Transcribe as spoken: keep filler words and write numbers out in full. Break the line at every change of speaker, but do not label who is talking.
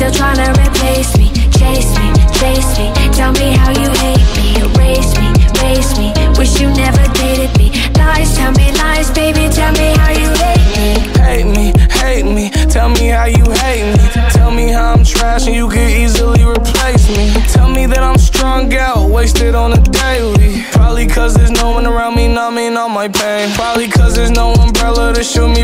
still tryna replace me. Chase me, chase me, tell me how you hate me. Erase me, erase me, wish you never dated me. Lies, tell me lies, baby, tell me how you hate me.
Hate me, hate me, tell me how you hate me. Tell me how I'm trash and you could easily replace me. Tell me that I'm strung out, wasted on a daily. Probably cause there's no one around me numbing all my pain. Probably cause there's no umbrella to shield me